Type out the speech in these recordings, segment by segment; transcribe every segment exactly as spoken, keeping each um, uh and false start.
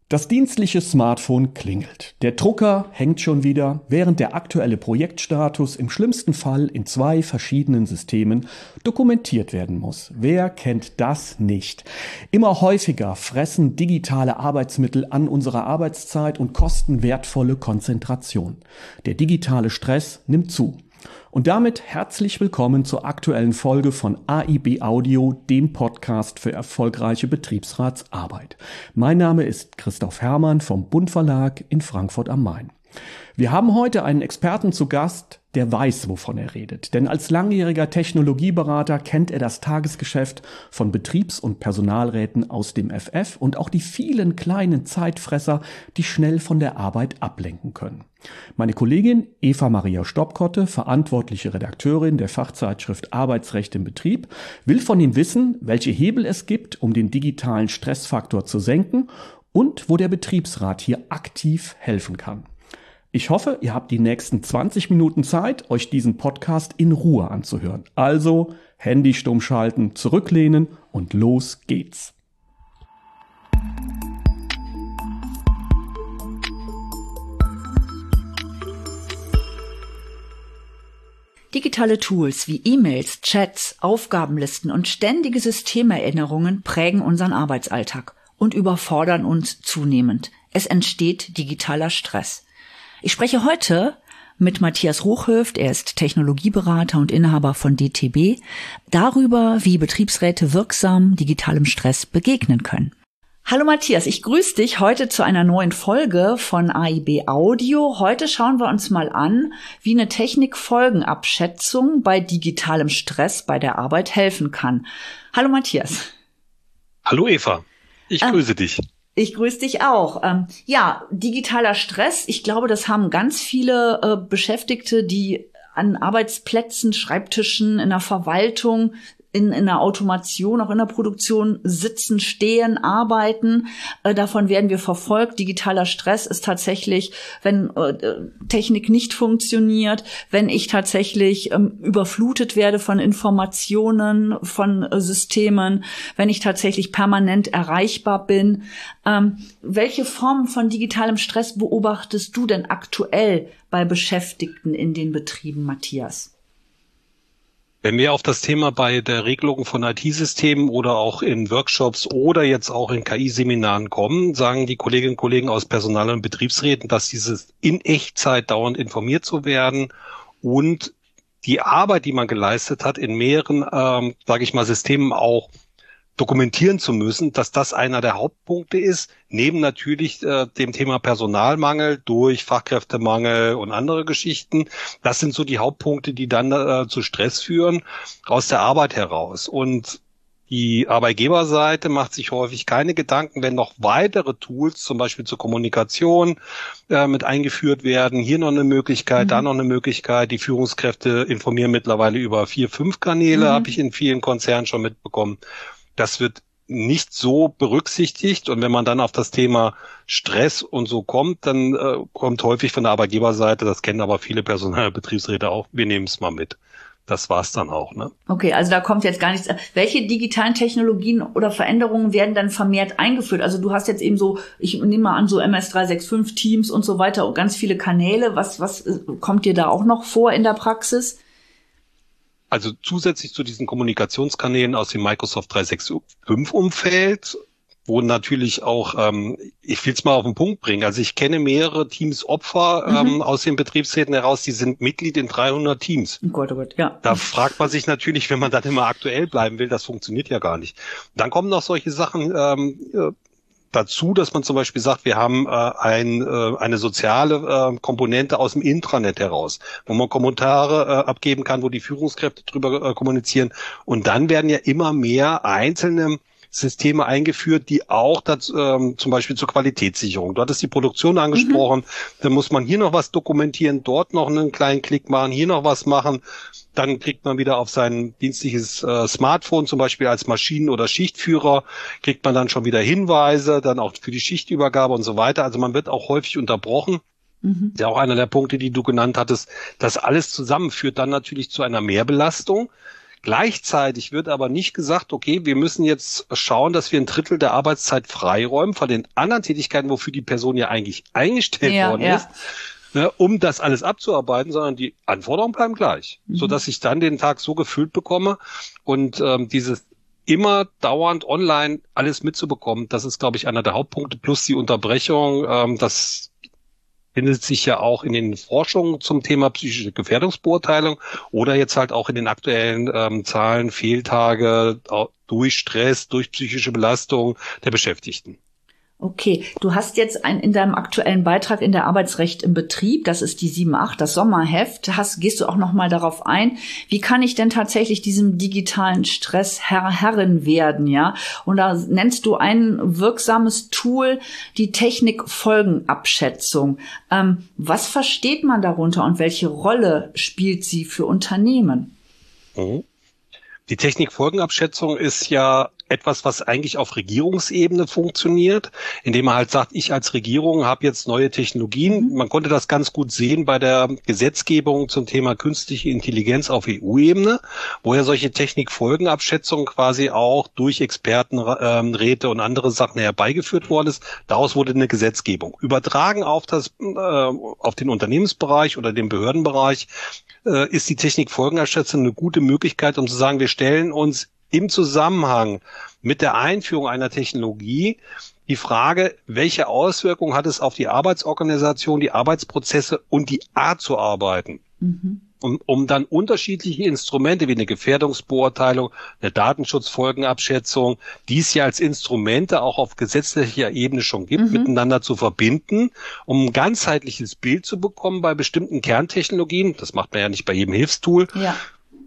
Das dienstliche Smartphone klingelt. Der Drucker hängt schon wieder, während der aktuelle Projektstatus im schlimmsten Fall in zwei verschiedenen Systemen dokumentiert werden muss. Wer kennt das nicht? Immer häufiger fressen digitale Arbeitsmittel an unserer Arbeitszeit und kosten wertvolle Konzentration. Der digitale Stress nimmt zu. Und damit herzlich willkommen zur aktuellen Folge von A I B Audio, dem Podcast für erfolgreiche Betriebsratsarbeit. Mein Name ist Christoph Herrmann vom Bund Verlag in Frankfurt am Main. Wir haben heute einen Experten zu Gast, der weiß, wovon er redet. Denn als langjähriger Technologieberater kennt er das Tagesgeschäft von Betriebs- und Personalräten aus dem F F und auch die vielen kleinen Zeitfresser, die schnell von der Arbeit ablenken können. Meine Kollegin Eva Maria Stopkotte, verantwortliche Redakteurin der Fachzeitschrift Arbeitsrecht im Betrieb, will von ihm wissen, welche Hebel es gibt, um den digitalen Stressfaktor zu senken und wo der Betriebsrat hier aktiv helfen kann. Ich hoffe, ihr habt die nächsten zwanzig Minuten Zeit, euch diesen Podcast in Ruhe anzuhören. Also Handy stumm schalten, zurücklehnen und los geht's. Digitale Tools wie E-Mails, Chats, Aufgabenlisten und ständige Systemerinnerungen prägen unseren Arbeitsalltag und überfordern uns zunehmend. Es entsteht digitaler Stress. Ich spreche heute mit Matthias Ruchhöft, er ist Technologieberater und Inhaber von D T B, darüber, wie Betriebsräte wirksam digitalem Stress begegnen können. Hallo Matthias, ich grüße dich heute zu einer neuen Folge von A I B Audio. Heute schauen wir uns mal an, wie eine Technikfolgenabschätzung bei digitalem Stress bei der Arbeit helfen kann. Hallo Matthias. Hallo Eva, ich ähm, grüße dich. Ich grüße dich auch. Ähm, ja, digitaler Stress, ich glaube, das haben ganz viele äh, Beschäftigte, die an Arbeitsplätzen, Schreibtischen, in der Verwaltung, in, in der Automation, auch in der Produktion sitzen, stehen, arbeiten. Äh, davon werden wir verfolgt. Digitaler Stress ist tatsächlich, wenn äh, Technik nicht funktioniert, wenn ich tatsächlich ähm, überflutet werde von Informationen, von äh, Systemen, wenn ich tatsächlich permanent erreichbar bin. Ähm, welche Formen von digitalem Stress beobachtest du denn aktuell bei Beschäftigten in den Betrieben, Matthias? Wenn wir auf das Thema bei der Regelung von I T-Systemen oder auch in Workshops oder jetzt auch in K I-Seminaren kommen, sagen die Kolleginnen und Kollegen aus Personal- und Betriebsräten, dass dieses in Echtzeit dauernd informiert zu werden und die Arbeit, die man geleistet hat, in mehreren, ähm, sage ich mal, Systemen auch dokumentieren zu müssen, dass das einer der Hauptpunkte ist, neben natürlich äh, dem Thema Personalmangel durch Fachkräftemangel und andere Geschichten. Das sind so die Hauptpunkte, die dann äh, zu Stress führen, aus der Arbeit heraus. Und die Arbeitgeberseite macht sich häufig keine Gedanken, wenn noch weitere Tools, zum Beispiel zur Kommunikation, äh, mit eingeführt werden. Hier noch eine Möglichkeit, mhm. da noch eine Möglichkeit. Die Führungskräfte informieren mittlerweile über vier, fünf Kanäle, mhm. habe ich in vielen Konzernen schon mitbekommen. Das wird nicht so berücksichtigt. Und wenn man dann auf das Thema Stress und so kommt, dann äh, kommt häufig von der Arbeitgeberseite, das kennen aber viele Personalbetriebsräte auch, wir nehmen es mal mit. Das war's dann auch, ne? Okay, also da kommt jetzt gar nichts. Welche digitalen Technologien oder Veränderungen werden dann vermehrt eingeführt? Also du hast jetzt eben so, ich nehme mal an, so M S drei sechs fünf Teams und so weiter und ganz viele Kanäle. Was, was kommt dir da auch noch vor in der Praxis? Also zusätzlich zu diesen Kommunikationskanälen aus dem Microsoft dreihundertfünfundsechzig Umfeld, wo natürlich auch, ähm, ich will es mal auf den Punkt bringen, also ich kenne mehrere Teams Opfer ähm, mhm. aus den Betriebsräten heraus, die sind Mitglied in dreihundert Teams. Oh Gott, oh Gott, ja. Da fragt man sich natürlich, wenn man dann immer aktuell bleiben will, das funktioniert ja gar nicht. Dann kommen noch solche Sachen ähm, dazu, dass man zum Beispiel sagt, wir haben äh, ein, äh, eine soziale äh, Komponente aus dem Intranet heraus, wo man Kommentare äh, abgeben kann, wo die Führungskräfte drüber äh, kommunizieren. Und dann werden ja immer mehr einzelne Systeme eingeführt, die auch dazu, ähm, zum Beispiel zur Qualitätssicherung. Du hattest die Produktion angesprochen, mhm. dann muss man hier noch was dokumentieren, dort noch einen kleinen Klick machen, hier noch was machen. Dann kriegt man wieder auf sein dienstliches äh, Smartphone, zum Beispiel als Maschinen- oder Schichtführer, kriegt man dann schon wieder Hinweise, dann auch für die Schichtübergabe und so weiter. Also man wird auch häufig unterbrochen. Mhm. Ja, auch einer der Punkte, die du genannt hattest. Das alles zusammen führt dann natürlich zu einer Mehrbelastung. Gleichzeitig wird aber nicht gesagt, okay, wir müssen jetzt schauen, dass wir ein Drittel der Arbeitszeit freiräumen von den anderen Tätigkeiten, wofür die Person ja eigentlich eingestellt ja, worden ja. ist, ne, um das alles abzuarbeiten, sondern die Anforderungen bleiben gleich, mhm. sodass ich dann den Tag so gefüllt bekomme und ähm, dieses immer dauernd online alles mitzubekommen, das ist, glaube ich, einer der Hauptpunkte, plus die Unterbrechung, ähm, das findet sich ja auch in den Forschungen zum Thema psychische Gefährdungsbeurteilung oder jetzt halt auch in den aktuellen ähm, Zahlen Fehltage durch Stress, durch psychische Belastung der Beschäftigten. Okay, du hast jetzt ein, in deinem aktuellen Beitrag in der Arbeitsrecht im Betrieb, das ist die sieben acht, das Sommerheft, hast, gehst du auch nochmal darauf ein, wie kann ich denn tatsächlich diesem digitalen Stress Herr, Herrin werden, ja? Und da nennst du ein wirksames Tool, die Technikfolgenabschätzung. Ähm, was versteht man darunter und welche Rolle spielt sie für Unternehmen? Mhm. Die Technikfolgenabschätzung ist ja etwas, was eigentlich auf Regierungsebene funktioniert, indem man halt sagt, ich als Regierung habe jetzt neue Technologien. Mhm. Man konnte das ganz gut sehen bei der Gesetzgebung zum Thema künstliche Intelligenz auf E U-Ebene, wo ja solche Technikfolgenabschätzungen quasi auch durch Expertenräte und andere Sachen herbeigeführt worden ist. Daraus wurde eine Gesetzgebung. Übertragen auf das, äh, auf den Unternehmensbereich oder den Behördenbereich äh, ist die Technikfolgenabschätzung eine gute Möglichkeit, um zu sagen, wir stellen uns im Zusammenhang mit der Einführung einer Technologie die Frage, welche Auswirkungen hat es auf die Arbeitsorganisation, die Arbeitsprozesse und die Art zu arbeiten, mhm. um, um dann unterschiedliche Instrumente wie eine Gefährdungsbeurteilung, eine Datenschutzfolgenabschätzung, die es ja als Instrumente auch auf gesetzlicher Ebene schon gibt, mhm. miteinander zu verbinden, um ein ganzheitliches Bild zu bekommen bei bestimmten Kerntechnologien. Das macht man ja nicht bei jedem Hilfstool. Ja.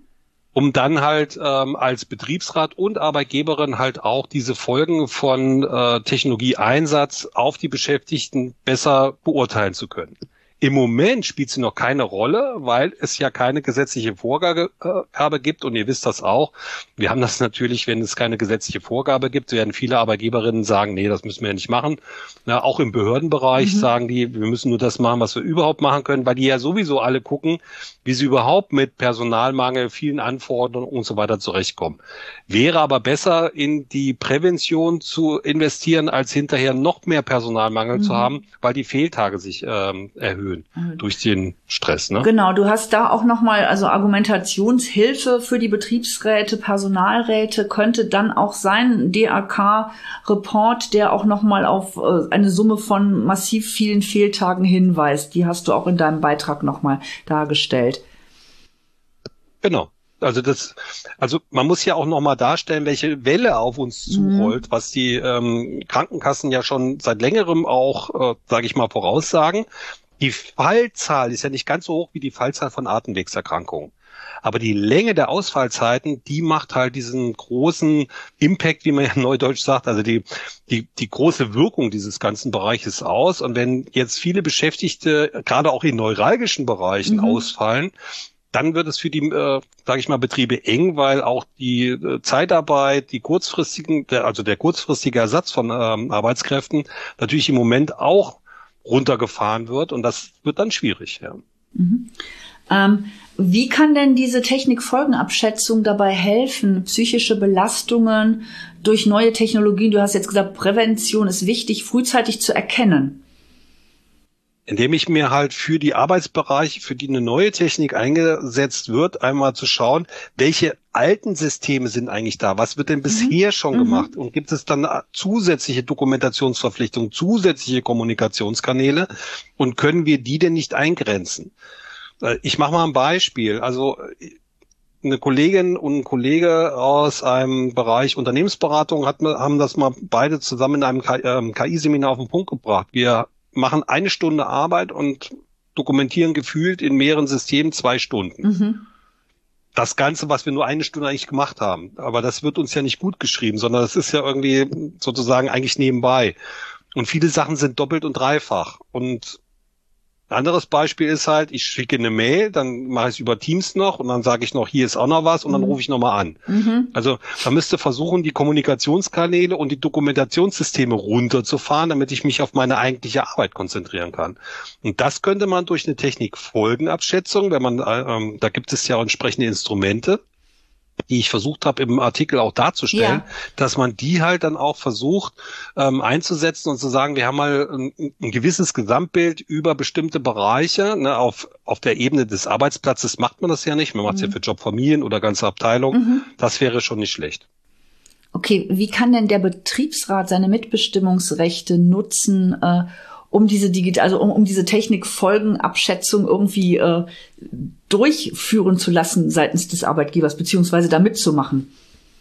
Um dann halt ähm, als Betriebsrat und Arbeitgeberin halt auch diese Folgen von äh, Technologieeinsatz auf die Beschäftigten besser beurteilen zu können. Im Moment spielt sie noch keine Rolle, weil es ja keine gesetzliche Vorgabe äh, gibt. Und ihr wisst das auch. Wir haben das natürlich, wenn es keine gesetzliche Vorgabe gibt, werden viele Arbeitgeberinnen sagen, nee, das müssen wir ja nicht machen. Na, auch im Behördenbereich mhm. sagen die, wir müssen nur das machen, was wir überhaupt machen können, weil die ja sowieso alle gucken, wie sie überhaupt mit Personalmangel, vielen Anforderungen und so weiter zurechtkommen. Wäre aber besser, in die Prävention zu investieren, als hinterher noch mehr Personalmangel mhm. zu haben, weil die Fehltage sich ähm, erhöhen. Durch den Stress, ne? Genau, du hast da auch nochmal, also Argumentationshilfe für die Betriebsräte, Personalräte könnte dann auch sein, D A K-Report, der auch nochmal auf äh, eine Summe von massiv vielen Fehltagen hinweist. Die hast du auch in deinem Beitrag nochmal dargestellt. Genau. Also das, also man muss ja auch nochmal darstellen, welche Welle auf uns zurollt, mhm. was die ähm, Krankenkassen ja schon seit längerem auch, äh, sage ich mal, voraussagen. Die Fallzahl ist ja nicht ganz so hoch wie die Fallzahl von Atemwegserkrankungen. Aber die Länge der Ausfallzeiten, die macht halt diesen großen Impact, wie man ja neudeutsch sagt, also die, die, die große Wirkung dieses ganzen Bereiches aus. Und wenn jetzt viele Beschäftigte, gerade auch in neuralgischen Bereichen mhm. ausfallen, dann wird es für die, äh, sage ich mal, Betriebe eng, weil auch die äh, Zeitarbeit, die kurzfristigen, der, also der kurzfristige Ersatz von ähm, Arbeitskräften natürlich im Moment auch runtergefahren wird und das wird dann schwierig. Ja. Mhm. Ähm, wie kann denn diese Technikfolgenabschätzung dabei helfen, psychische Belastungen durch neue Technologien, du hast jetzt gesagt, Prävention ist wichtig, frühzeitig zu erkennen? Indem ich mir halt für die Arbeitsbereiche, für die eine neue Technik eingesetzt wird, einmal zu schauen, welche alten Systeme sind eigentlich da? Was wird denn bisher mhm. schon mhm. gemacht? Und gibt es dann zusätzliche Dokumentationsverpflichtungen, zusätzliche Kommunikationskanäle? Und können wir die denn nicht eingrenzen? Ich mache mal ein Beispiel. Also eine Kollegin und ein Kollege aus einem Bereich Unternehmensberatung hat, haben das mal beide zusammen in einem K I-Seminar auf den Punkt gebracht. Wir machen eine Stunde Arbeit und dokumentieren gefühlt in mehreren Systemen zwei Stunden. Mhm. Das Ganze, was wir nur eine Stunde eigentlich gemacht haben. Aber das wird uns ja nicht gut geschrieben, sondern das ist ja irgendwie sozusagen eigentlich nebenbei. Und viele Sachen sind doppelt und dreifach. Und ein anderes Beispiel ist halt, ich schicke eine Mail, dann mache ich es über Teams noch und dann sage ich noch, hier ist auch noch was und dann rufe ich nochmal an. Mhm. Also man müsste versuchen, die Kommunikationskanäle und die Dokumentationssysteme runterzufahren, damit ich mich auf meine eigentliche Arbeit konzentrieren kann. Und das könnte man durch eine Technikfolgenabschätzung, wenn man, ähm, da gibt es ja auch entsprechende Instrumente, die ich versucht habe im Artikel auch darzustellen, ja. dass man die halt dann auch versucht ähm, einzusetzen und zu sagen, wir haben mal ein, ein gewisses Gesamtbild über bestimmte Bereiche. Ne, auf auf der Ebene des Arbeitsplatzes macht man das ja nicht, man macht es mhm. ja für Jobfamilien oder ganze Abteilungen. Mhm. Das wäre schon nicht schlecht. Okay, wie kann denn der Betriebsrat seine Mitbestimmungsrechte nutzen, äh, um diese digital, also um, um diese Technikfolgenabschätzung irgendwie äh, durchführen zu lassen seitens des Arbeitgebers, beziehungsweise da mitzumachen?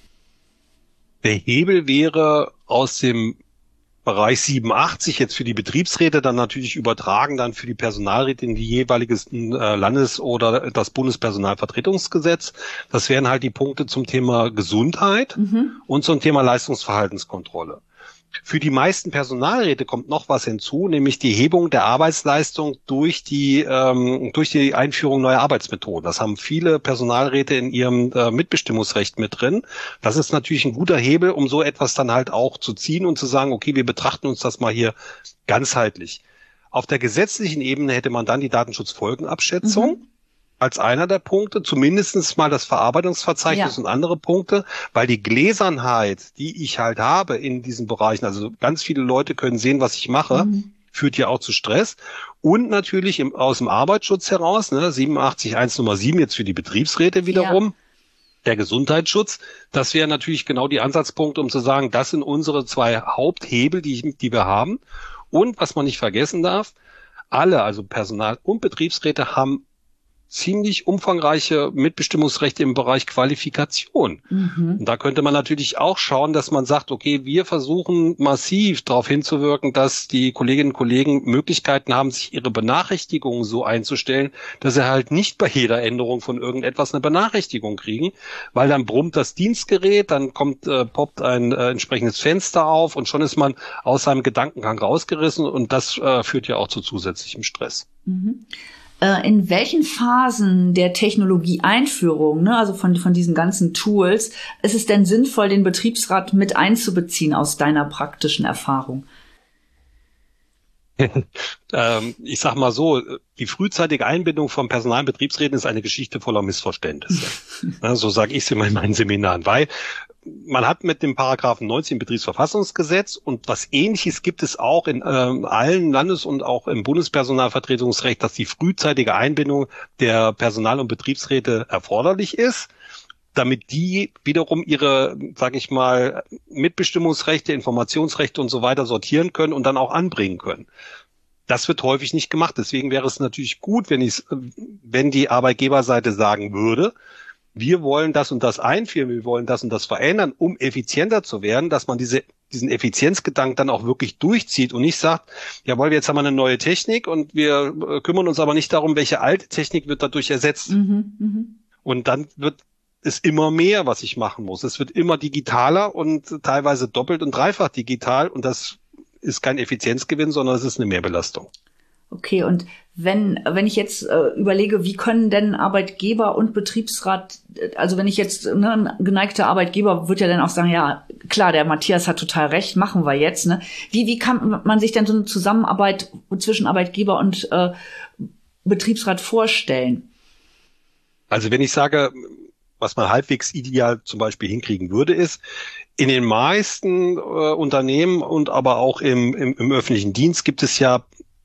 Der Hebel wäre aus dem Bereich siebenundachtzig jetzt für die Betriebsräte dann natürlich übertragen dann für die Personalräte in die jeweiliges äh, Landes- oder das Bundespersonalvertretungsgesetz. Das wären halt die Punkte zum Thema Gesundheit mhm. und zum Thema Leistungsverhaltenskontrolle. Für die meisten Personalräte kommt noch was hinzu, nämlich die Hebung der Arbeitsleistung durch die ähm, durch die Einführung neuer Arbeitsmethoden. Das haben viele Personalräte in ihrem äh, Mitbestimmungsrecht mit drin. Das ist natürlich ein guter Hebel, um so etwas dann halt auch zu ziehen und zu sagen, okay, wir betrachten uns das mal hier ganzheitlich. Auf der gesetzlichen Ebene hätte man dann die Datenschutzfolgenabschätzung. Mhm. als einer der Punkte, zumindestens mal das Verarbeitungsverzeichnis ja. und andere Punkte, weil die Gläsernheit, die ich halt habe in diesen Bereichen, also ganz viele Leute können sehen, was ich mache, mhm. führt ja auch zu Stress und natürlich im, aus dem Arbeitsschutz heraus, ne, siebenundachtzig Eins Nummer sieben jetzt für die Betriebsräte wiederum, ja. der Gesundheitsschutz, das wäre natürlich genau die Ansatzpunkte, um zu sagen, das sind unsere zwei Haupthebel, die, die wir haben. Und was man nicht vergessen darf, alle, also Personal- und Betriebsräte haben ziemlich umfangreiche Mitbestimmungsrechte im Bereich Qualifikation. Mhm. Und da könnte man natürlich auch schauen, dass man sagt, okay, wir versuchen massiv darauf hinzuwirken, dass die Kolleginnen und Kollegen Möglichkeiten haben, sich ihre Benachrichtigungen so einzustellen, dass sie halt nicht bei jeder Änderung von irgendetwas eine Benachrichtigung kriegen, weil dann brummt das Dienstgerät, dann kommt, äh, poppt ein äh, entsprechendes Fenster auf und schon ist man aus seinem Gedankengang rausgerissen und das äh, führt ja auch zu zusätzlichem Stress. Mhm. In welchen Phasen der Technologieeinführung, ne, also von, von diesen ganzen Tools, ist es denn sinnvoll, den Betriebsrat mit einzubeziehen aus deiner praktischen Erfahrung? ähm, ich sag mal so, die frühzeitige Einbindung von Personal- und Betriebsräten ist eine Geschichte voller Missverständnisse. ja, so sage ich es immer in meinen Seminaren, weil man hat mit dem Paragraphen neunzehn Betriebsverfassungsgesetz und was Ähnliches gibt es auch in äh, allen Landes- und auch im Bundespersonalvertretungsrecht, dass die frühzeitige Einbindung der Personal- und Betriebsräte erforderlich ist, damit die wiederum ihre, sage ich mal, Mitbestimmungsrechte, Informationsrechte und so weiter sortieren können und dann auch anbringen können. Das wird häufig nicht gemacht. Deswegen wäre es natürlich gut, wenn ich, wenn die Arbeitgeberseite sagen würde, wir wollen das und das einführen, wir wollen das und das verändern, um effizienter zu werden, dass man diese, diesen Effizienzgedanken dann auch wirklich durchzieht und nicht sagt, jawohl, jetzt haben wir eine neue Technik und wir kümmern uns aber nicht darum, welche alte Technik wird dadurch ersetzt. Mhm, mh. Und dann wird es immer mehr, was ich machen muss. Es wird immer digitaler und teilweise doppelt und dreifach digital und das ist kein Effizienzgewinn, sondern es ist eine Mehrbelastung. Okay, und wenn wenn ich jetzt äh, überlege, wie können denn Arbeitgeber und Betriebsrat, also wenn ich jetzt, ne, ein geneigter Arbeitgeber wird ja dann auch sagen, ja, klar, der Matthias hat total recht, machen wir jetzt, ne? Wie wie kann man sich denn so eine Zusammenarbeit zwischen Arbeitgeber und äh, Betriebsrat vorstellen? Also wenn ich sage, was man halbwegs ideal zum Beispiel hinkriegen würde, ist, in den meisten äh, Unternehmen und aber auch im, im, im öffentlichen Dienst gibt es ja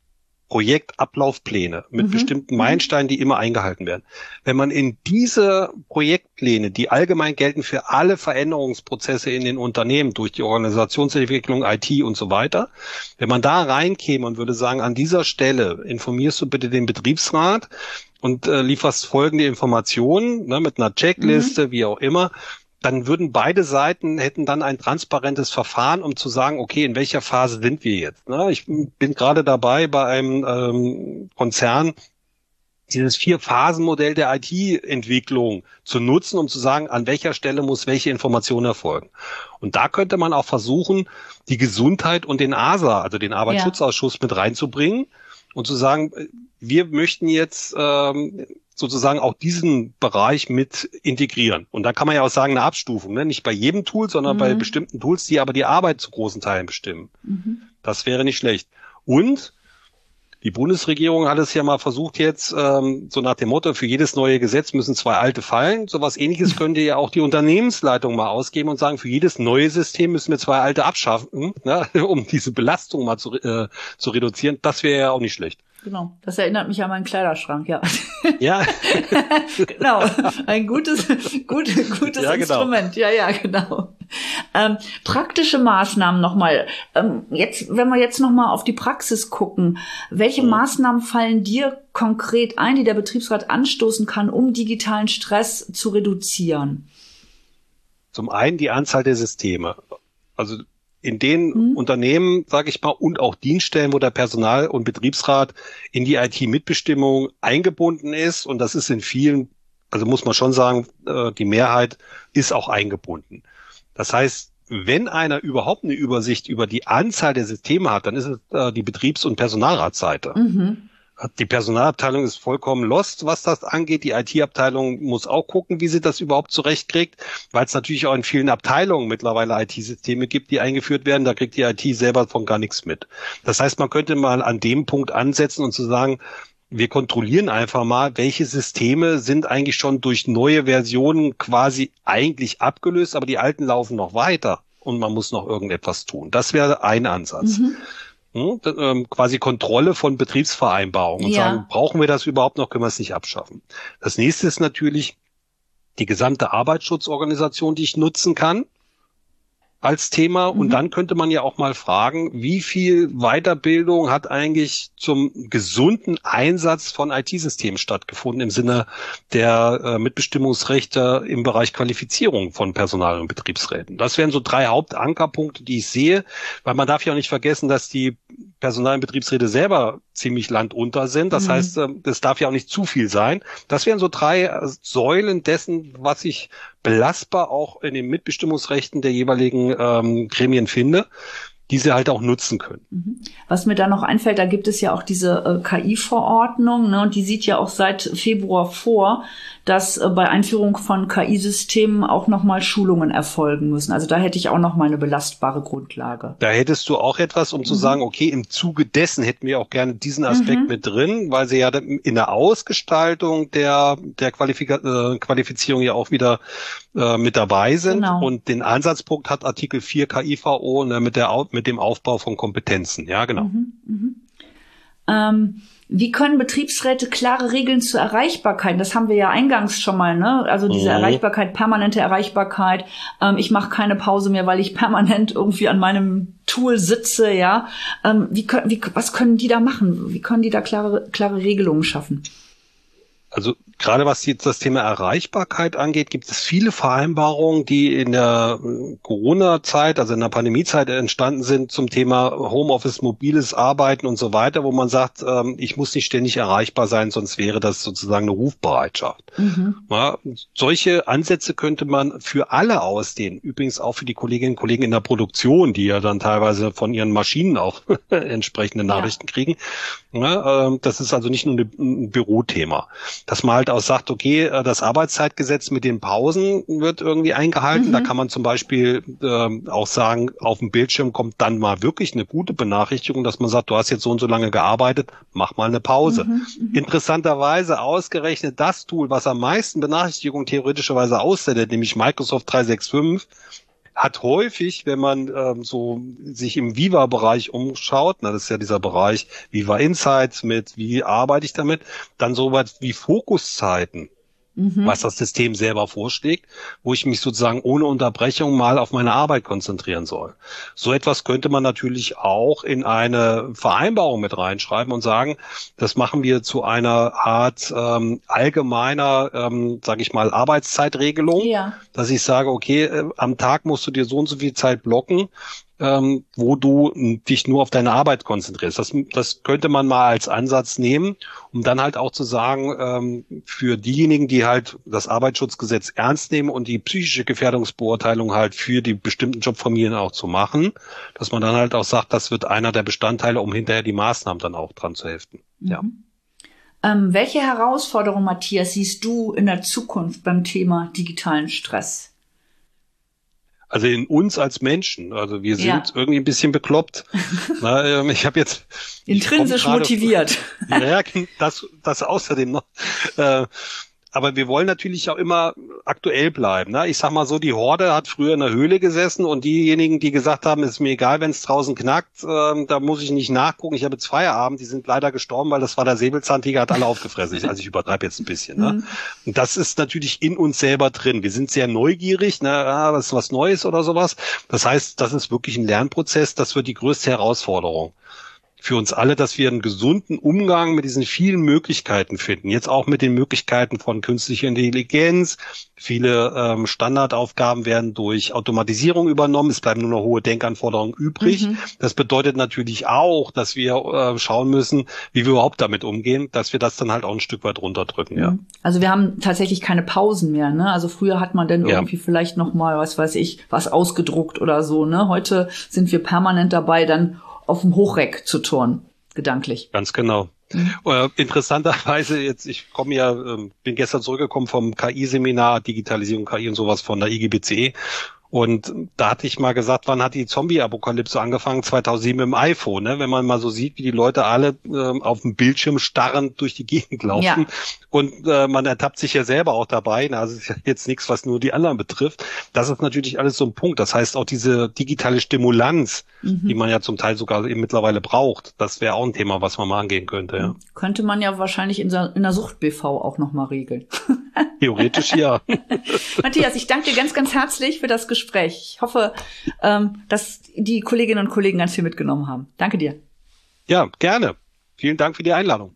Projektablaufpläne mit mhm. bestimmten Meilensteinen, die immer eingehalten werden. Wenn man in diese Projektpläne, die allgemein gelten für alle Veränderungsprozesse in den Unternehmen durch die Organisationsentwicklung, I T und so weiter, wenn man da reinkäme und würde sagen, an dieser Stelle informierst du bitte den Betriebsrat und äh, lieferst folgende Informationen, ne, mit einer Checkliste, mhm. wie auch immer, dann würden beide Seiten, hätten dann ein transparentes Verfahren, um zu sagen, okay, in welcher Phase sind wir jetzt? Ne, ich bin gerade dabei, bei einem ähm, Konzern dieses Vier-Phasen-Modell der I T-Entwicklung zu nutzen, um zu sagen, an welcher Stelle muss welche Information erfolgen. Und da könnte man auch versuchen, die Gesundheit und den A S A, also den Arbeitsschutzausschuss, ja. mit reinzubringen und zu sagen, wir möchten jetzt ähm, sozusagen auch diesen Bereich mit integrieren. Und da kann man ja auch sagen, eine Abstufung, ne? Nicht bei jedem Tool, sondern mhm. bei bestimmten Tools, die aber die Arbeit zu großen Teilen bestimmen. Mhm. Das wäre nicht schlecht. Und Die Bundesregierung hat es ja mal versucht jetzt, ähm, so nach dem Motto, für jedes neue Gesetz müssen zwei alte fallen. Sowas Ähnliches könnte ja auch die Unternehmensleitung mal ausgeben und sagen, für jedes neue System müssen wir zwei alte abschaffen, ne, um diese Belastung mal zu, äh, zu reduzieren. Das wäre ja auch nicht schlecht. Genau, das erinnert mich an meinen Kleiderschrank, ja. Ja. Genau, ein gutes, gut, gutes ja, genau. Instrument, ja, ja, genau. Ähm, praktische Maßnahmen nochmal. Ähm, jetzt, wenn wir jetzt nochmal auf die Praxis gucken, welche mhm. Maßnahmen fallen dir konkret ein, die der Betriebsrat anstoßen kann, um digitalen Stress zu reduzieren? Zum einen die Anzahl der Systeme. Also in den mhm. Unternehmen, sage ich mal, und auch Dienststellen, wo der Personal- und Betriebsrat in die I T-Mitbestimmung eingebunden ist. Und das ist in vielen, also muss man schon sagen, die Mehrheit ist auch eingebunden. Das heißt, wenn einer überhaupt eine Übersicht über die Anzahl der Systeme hat, dann ist es die Betriebs- und Personalratsseite. Mhm. Die Personalabteilung ist vollkommen lost, was das angeht. Die I T-Abteilung muss auch gucken, wie sie das überhaupt zurechtkriegt, weil es natürlich auch in vielen Abteilungen mittlerweile I T-Systeme gibt, die eingeführt werden. Da kriegt die I T selber von gar nichts mit. Das heißt, man könnte mal an dem Punkt ansetzen und zu sagen, wir kontrollieren einfach mal, welche Systeme sind eigentlich schon durch neue Versionen quasi eigentlich abgelöst, aber die alten laufen noch weiter und man muss noch irgendetwas tun. Das wäre ein Ansatz. Mhm. Hm, quasi Kontrolle von Betriebsvereinbarungen und ja. sagen, brauchen wir das überhaupt noch, können wir es nicht abschaffen. Das nächste ist natürlich die gesamte Arbeitsschutzorganisation, die ich nutzen kann als Thema. Mhm. Und dann könnte man ja auch mal fragen, wie viel Weiterbildung hat eigentlich zum gesunden Einsatz von I T-Systemen stattgefunden im Sinne der äh, Mitbestimmungsrechte im Bereich Qualifizierung von Personal- und Betriebsräten. Das wären so drei Hauptankerpunkte, die ich sehe, weil man darf ja auch nicht vergessen, dass die Personal- und Betriebsräte selber ziemlich landunter sind. Das mhm. heißt, es darf ja auch nicht zu viel sein. Das wären so drei Säulen dessen, was ich belastbar auch in den Mitbestimmungsrechten der jeweiligen ähm, Gremien finde, die sie halt auch nutzen können. Was mir da noch einfällt, da gibt es ja auch diese äh, K I-Verordnung, ne, und die sieht ja auch seit Februar vor, dass äh, bei Einführung von K I-Systemen auch nochmal Schulungen erfolgen müssen. Also da hätte ich auch nochmal eine belastbare Grundlage. Da hättest du auch etwas, um mhm. zu sagen, okay, im Zuge dessen hätten wir auch gerne diesen Aspekt mhm. mit drin, weil sie ja in der Ausgestaltung der der Qualifika- äh, Qualifizierung ja auch wieder äh, mit dabei sind. Genau. Und den Ansatzpunkt hat Artikel vier K I V O, ne, mit der mit dem Aufbau von Kompetenzen. Ja, genau. Mhm. Mhm. Ähm, wie können Betriebsräte klare Regeln zur Erreichbarkeit? Das haben wir ja eingangs schon mal, ne? Also diese mhm. Erreichbarkeit, permanente Erreichbarkeit. Ähm, ich mache keine Pause mehr, weil ich permanent irgendwie an meinem Tool sitze, ja. Ähm, wie, wie, was können die da machen? Wie können die da klare, klare Regelungen schaffen? Also gerade was jetzt das Thema Erreichbarkeit angeht, gibt es viele Vereinbarungen, die in der Corona-Zeit, also in der Pandemiezeit entstanden sind zum Thema Homeoffice, mobiles Arbeiten und so weiter, wo man sagt, ähm, ich muss nicht ständig erreichbar sein, sonst wäre das sozusagen eine Rufbereitschaft. Mhm. Ja, solche Ansätze könnte man für alle ausdehnen, übrigens auch für die Kolleginnen und Kollegen in der Produktion, die ja dann teilweise von ihren Maschinen auch entsprechende Nachrichten ja. kriegen. Ja, äh, das ist also nicht nur ein Bürothema. Dass man halt auch sagt, okay, das Arbeitszeitgesetz mit den Pausen wird irgendwie eingehalten. Mhm. Da kann man zum Beispiel äh, auch sagen, auf dem Bildschirm kommt dann mal wirklich eine gute Benachrichtigung, dass man sagt, du hast jetzt so und so lange gearbeitet, mach mal eine Pause. Mhm. Mhm. Interessanterweise ausgerechnet das Tool, was am meisten Benachrichtigungen theoretischerweise aussendet, nämlich Microsoft dreihundertfünfundsechzig, hat häufig, wenn man ähm, so sich im Viva-Bereich umschaut, na, das ist ja dieser Bereich Viva Insights mit, wie arbeite ich damit, dann so weit wie Fokuszeiten, mhm. was das System selber vorschlägt, wo ich mich sozusagen ohne Unterbrechung mal auf meine Arbeit konzentrieren soll. So etwas könnte man natürlich auch in eine Vereinbarung mit reinschreiben und sagen, das machen wir zu einer Art ähm, allgemeiner, ähm, sage ich mal, Arbeitszeitregelung, ja. dass ich sage, okay, äh, am Tag musst du dir so und so viel Zeit blocken, ähm, wo du dich nur auf deine Arbeit konzentrierst. Das, das könnte man mal als Ansatz nehmen, um dann halt auch zu sagen, ähm, für diejenigen, die halt das Arbeitsschutzgesetz ernst nehmen und die psychische Gefährdungsbeurteilung halt für die bestimmten Jobfamilien auch zu machen, dass man dann halt auch sagt, das wird einer der Bestandteile, um hinterher die Maßnahmen dann auch dran zu heften. Mhm. Ja. Ähm, welche Herausforderung, Matthias, siehst du in der Zukunft beim Thema digitalen Stress? Also in uns als Menschen. Also wir sind ja. irgendwie ein bisschen bekloppt. Na, ich habe jetzt intrinsisch grade, motiviert. Ja, das, das außerdem noch. Äh, Aber wir wollen natürlich auch immer aktuell bleiben. Ne? Ich sag mal so, die Horde hat früher in der Höhle gesessen und diejenigen, die gesagt haben, es ist mir egal, wenn es draußen knackt, äh, da muss ich nicht nachgucken, ich habe jetzt Feierabend, die sind leider gestorben, weil das war der Säbelzahntiger, hat alle aufgefressen. Also ich übertreibe jetzt ein bisschen. Ne? Mhm. Und das ist natürlich in uns selber drin. Wir sind sehr neugierig, ne? Ah, was ist was Neues oder sowas. Das heißt, das ist wirklich ein Lernprozess, das wird die größte Herausforderung für uns alle, dass wir einen gesunden Umgang mit diesen vielen Möglichkeiten finden. Jetzt auch mit den Möglichkeiten von künstlicher Intelligenz. Viele ähm, Standardaufgaben werden durch Automatisierung übernommen. Es bleiben nur noch hohe Denkanforderungen übrig. Mhm. Das bedeutet natürlich auch, dass wir äh, schauen müssen, wie wir überhaupt damit umgehen, dass wir das dann halt auch ein Stück weit runterdrücken. Ja. Also wir haben tatsächlich keine Pausen mehr. Ne? Also früher hat man dann irgendwie ja. vielleicht noch mal, was weiß ich, was ausgedruckt oder so. Ne? Heute sind wir permanent dabei, dann auf dem Hochreck zu turnen, gedanklich. Ganz genau. Mhm. Äh, interessanterweise jetzt, ich komme ja, äh, bin gestern zurückgekommen vom K I-Seminar, Digitalisierung, K I und sowas von der I G B C E. Und da hatte ich mal gesagt, wann hat die Zombie-Apokalypse angefangen? zweitausendsieben im iPhone, ne? Wenn man mal so sieht, wie die Leute alle äh, auf dem Bildschirm starrend durch die Gegend laufen. Ja. Und äh, man ertappt sich ja selber auch dabei. Ne? Also es ist ja jetzt nichts, was nur die anderen betrifft. Das ist natürlich alles so ein Punkt. Das heißt, auch diese digitale Stimulanz, mhm. die man ja zum Teil sogar eben mittlerweile braucht, das wäre auch ein Thema, was man mal angehen könnte. Ja. Könnte man ja wahrscheinlich in, in der Sucht-B V auch nochmal regeln. Theoretisch ja. Matthias, ich danke dir ganz, ganz herzlich für das Gespräch. Ich hoffe, ähm, dass die Kolleginnen und Kollegen ganz viel mitgenommen haben. Danke dir. Ja, gerne. Vielen Dank für die Einladung.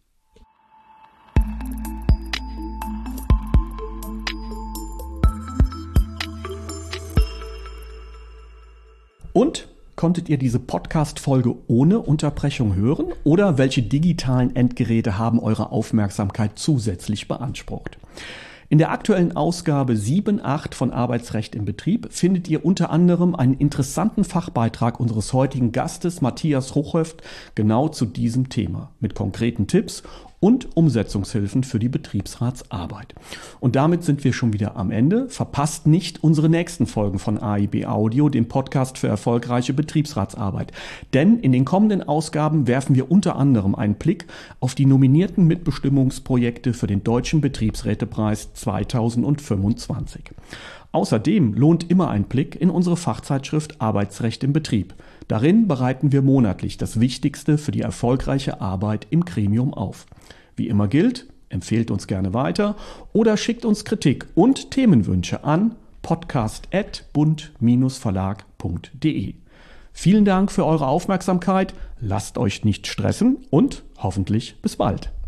Und konntet ihr diese Podcast-Folge ohne Unterbrechung hören? Oder welche digitalen Endgeräte haben eure Aufmerksamkeit zusätzlich beansprucht? In der aktuellen Ausgabe sieben acht von Arbeitsrecht im Betrieb findet ihr unter anderem einen interessanten Fachbeitrag unseres heutigen Gastes Matthias Ruchhöft genau zu diesem Thema mit konkreten Tipps und Umsetzungshilfen für die Betriebsratsarbeit. Und damit sind wir schon wieder am Ende. Verpasst nicht unsere nächsten Folgen von A I B Audio, dem Podcast für erfolgreiche Betriebsratsarbeit. Denn in den kommenden Ausgaben werfen wir unter anderem einen Blick auf die nominierten Mitbestimmungsprojekte für den Deutschen Betriebsrätepreis zweitausendfünfundzwanzig. Außerdem lohnt immer ein Blick in unsere Fachzeitschrift Arbeitsrecht im Betrieb. Darin bereiten wir monatlich das Wichtigste für die erfolgreiche Arbeit im Gremium auf. Wie immer gilt, empfehlt uns gerne weiter oder schickt uns Kritik und Themenwünsche an podcast at bund verlag punkt de. Vielen Dank für eure Aufmerksamkeit, lasst euch nicht stressen und hoffentlich bis bald.